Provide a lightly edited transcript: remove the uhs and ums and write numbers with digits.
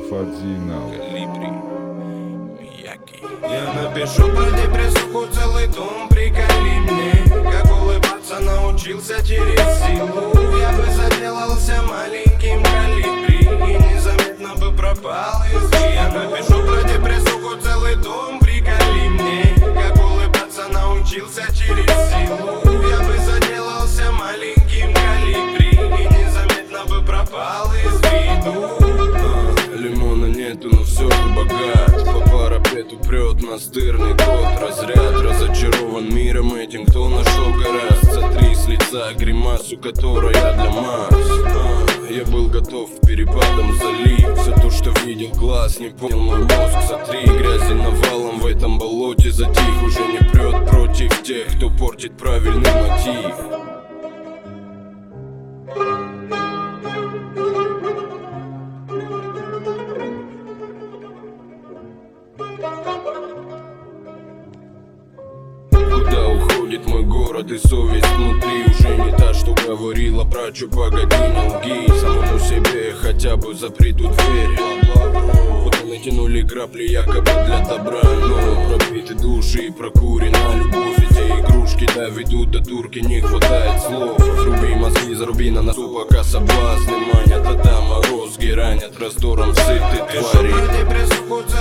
Фадзинал. Я напишу про депрессуху целый том, приколи мне, как улыбаться научился через силу. Я бы заделался маленьким колибри и незаметно бы пропал из виду. Я напишу про депрессуху целый том, приколи мне, как улыбаться научился через силу. Я бы заделался маленьким колибри и незаметно бы пропал из виду. Лимона нету, но все же богат. По парапету прет настырный кот. Разряд разочарован миром этим, кто нашел гораздо. Сотри с лица гримасу, которая для масс. Я был готов перепадом залить все то, что видел глаз, не понял мой мозг. Сотри грязи навалом в этом болоте затих. Уже не прет против тех, кто портит правильный мотив. Куда уходит мой город и совесть внутри? Уже не та, что говорила про чё, погоди, не лги. Самому себе хотя бы запри ту дверь. Будто натянули крапли якобы для добра, но пробиты души и прокурена любовь. Эти игрушки доведут до дурки, не хватает слов. Разруби мозги, заруби на носу, пока соблазны манят. А там морозги ранят раздором сыты твари.